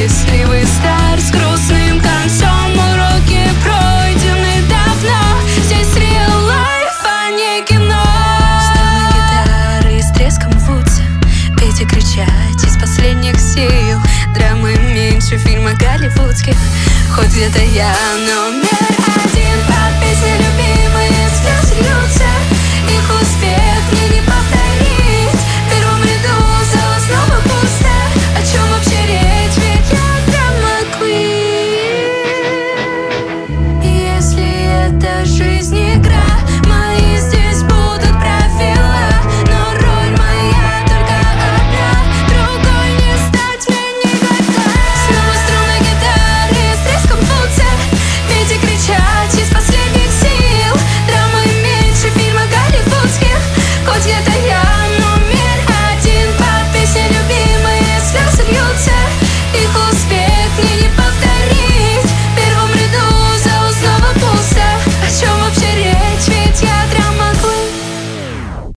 счастливый старт с грустным концом. Уроки пройдены давно, здесь real life, а не кино. Струны гитары с треском рвутся, петь и кричать из последних сил. Драмы меньше фильма голливудских, хоть где-то я, но